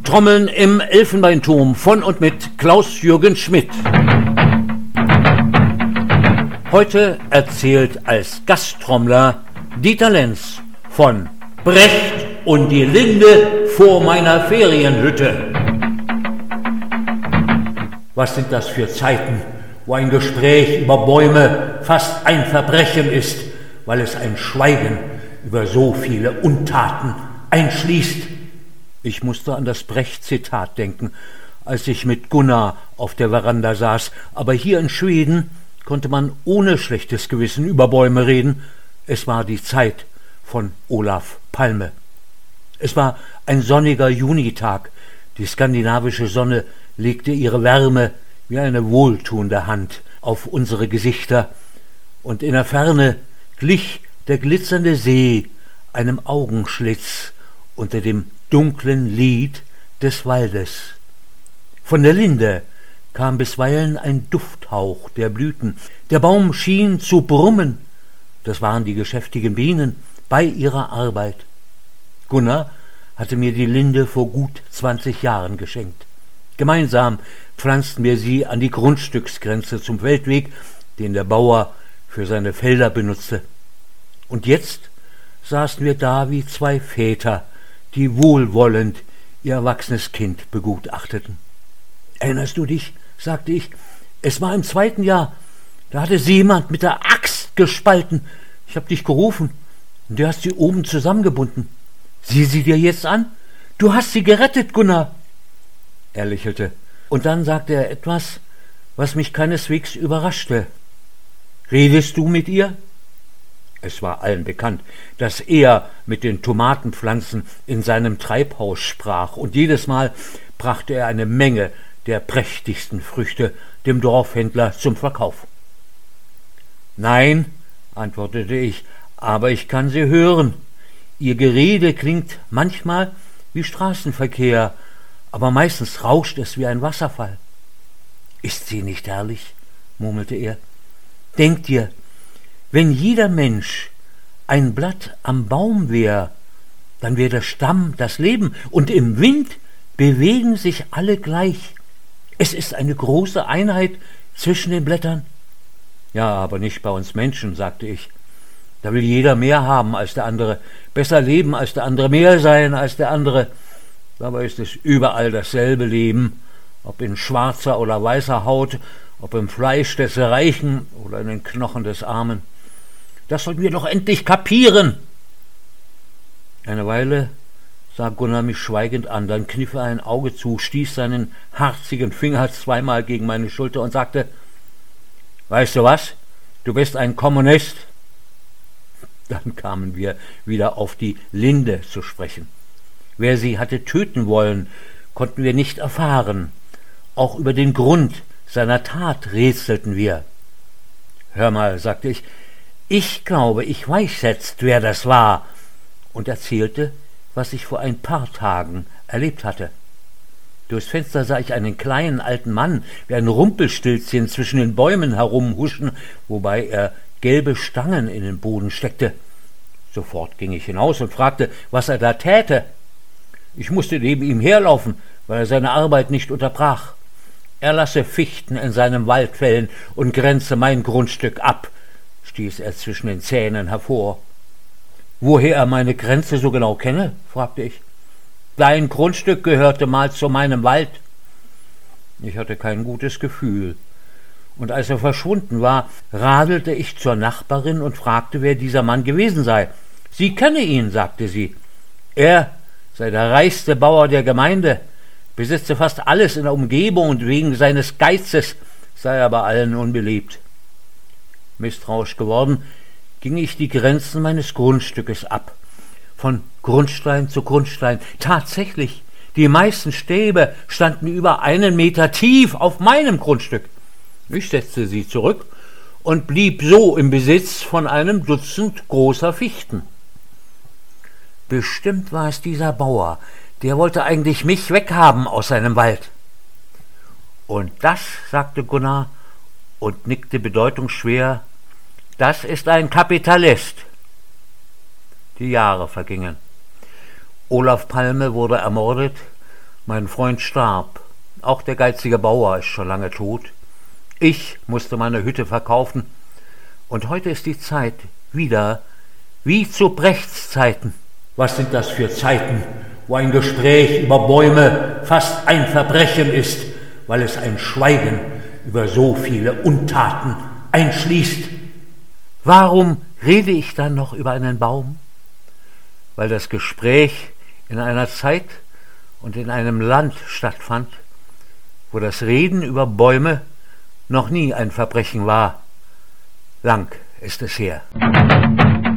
Trommeln im Elfenbeinturm von und mit Klaus-Jürgen Schmidt. Heute erzählt als Gasttrommler Dieter Lenz von Brecht und die Linde vor meiner Ferienhütte. Was sind das für Zeiten, wo ein Gespräch über Bäume fast ein Verbrechen ist, weil es ein Schweigen über so viele Untaten einschließt. Ich musste an das Brecht-Zitat denken, als ich mit Gunnar auf der Veranda saß. Aber hier in Schweden konnte man ohne schlechtes Gewissen über Bäume reden. Es war die Zeit von Olof Palme. Es war ein sonniger Junitag. Die skandinavische Sonne legte ihre Wärme wie eine wohltuende Hand auf unsere Gesichter. Und in der Ferne glich der glitzernde See einem Augenschlitz unter dem dunklen Lied des Waldes. Von der Linde kam bisweilen ein Dufthauch der Blüten. Der Baum schien zu brummen. Das waren die geschäftigen Bienen bei ihrer Arbeit. Gunnar hatte mir die Linde vor gut 20 Jahren geschenkt. Gemeinsam pflanzten wir sie an die Grundstücksgrenze zum Feldweg, den der Bauer für seine Felder benutzte. Und jetzt saßen wir da wie zwei Väter, die wohlwollend ihr erwachsenes Kind begutachteten. »Erinnerst du dich?« sagte ich. »Es war im 2. Jahr. Da hatte sie jemand mit der Axt gespalten. Ich habe dich gerufen und du hast sie oben zusammengebunden. Sieh sie dir jetzt an. Du hast sie gerettet, Gunnar.« Er lächelte. Und dann sagte er etwas, was mich keineswegs überraschte. »Redest du mit ihr?« Es war allen bekannt, dass er mit den Tomatenpflanzen in seinem Treibhaus sprach, und jedes Mal brachte er eine Menge der prächtigsten Früchte dem Dorfhändler zum Verkauf. »Nein«, antwortete ich, »aber ich kann sie hören. Ihr Gerede klingt manchmal wie Straßenverkehr, aber meistens rauscht es wie ein Wasserfall.« »Ist sie nicht herrlich?« murmelte er. »Denk dir, wenn jeder Mensch ein Blatt am Baum wär, dann wär der Stamm das Leben, und im Wind bewegen sich alle gleich. Es ist eine große Einheit zwischen den Blättern.« »Ja, aber nicht bei uns Menschen«, sagte ich. »Da will jeder mehr haben als der andere, besser leben als der andere, mehr sein als der andere. Dabei ist es überall dasselbe Leben, ob in schwarzer oder weißer Haut, ob im Fleisch des Reichen oder in den Knochen des Armen. Das sollten wir doch endlich kapieren.« Eine Weile sah Gunnar mich schweigend an, dann kniff er ein Auge zu, stieß seinen harzigen Finger zweimal gegen meine Schulter und sagte: »Weißt du was? Du bist ein Kommunist.« Dann kamen wir wieder auf die Linde zu sprechen. Wer sie hatte töten wollen, konnten wir nicht erfahren. Auch über den Grund seiner Tat rätselten wir. »Hör mal«, sagte ich, »ich glaube, ich weiß jetzt, wer das war«, und erzählte, was ich vor ein paar Tagen erlebt hatte. Durchs Fenster sah ich einen kleinen alten Mann wie ein Rumpelstilzchen zwischen den Bäumen herumhuschen, wobei er gelbe Stangen in den Boden steckte. Sofort ging ich hinaus und fragte, was er da täte. Ich musste neben ihm herlaufen, weil er seine Arbeit nicht unterbrach. »Er lasse Fichten in seinem Wald fällen und grenze mein Grundstück ab«, stieß er zwischen den Zähnen hervor. »Woher er meine Grenze so genau kenne?« fragte ich. »Dein Grundstück gehörte mal zu meinem Wald.« Ich hatte kein gutes Gefühl. Und als er verschwunden war, radelte ich zur Nachbarin und fragte, wer dieser Mann gewesen sei. Sie kenne ihn, sagte sie. Er sei der reichste Bauer der Gemeinde, besitze fast alles in der Umgebung und wegen seines Geizes sei er bei allen unbeliebt. Misstrauisch geworden, ging ich die Grenzen meines Grundstückes ab. Von Grundstein zu Grundstein. Tatsächlich, die meisten Stäbe standen über 1 Meter tief auf meinem Grundstück. Ich setzte sie zurück und blieb so im Besitz von einem Dutzend großer Fichten. Bestimmt war es dieser Bauer, der wollte eigentlich mich weghaben aus seinem Wald. Und das, sagte Gunnar und nickte bedeutungsschwer, das ist ein Kapitalist. Die Jahre vergingen. Olof Palme wurde ermordet Mein Freund starb, auch der geizige Bauer ist schon lange tot. Ich musste meine Hütte verkaufen, und heute ist die Zeit wieder wie zu Brechts Zeiten. Was sind das für Zeiten, wo ein Gespräch über Bäume fast ein Verbrechen ist, weil es ein Schweigen über so viele Untaten einschließt? Warum rede ich dann noch über einen Baum? Weil das Gespräch in einer Zeit und in einem Land stattfand, wo das Reden über Bäume noch nie ein Verbrechen war. Lang ist es her.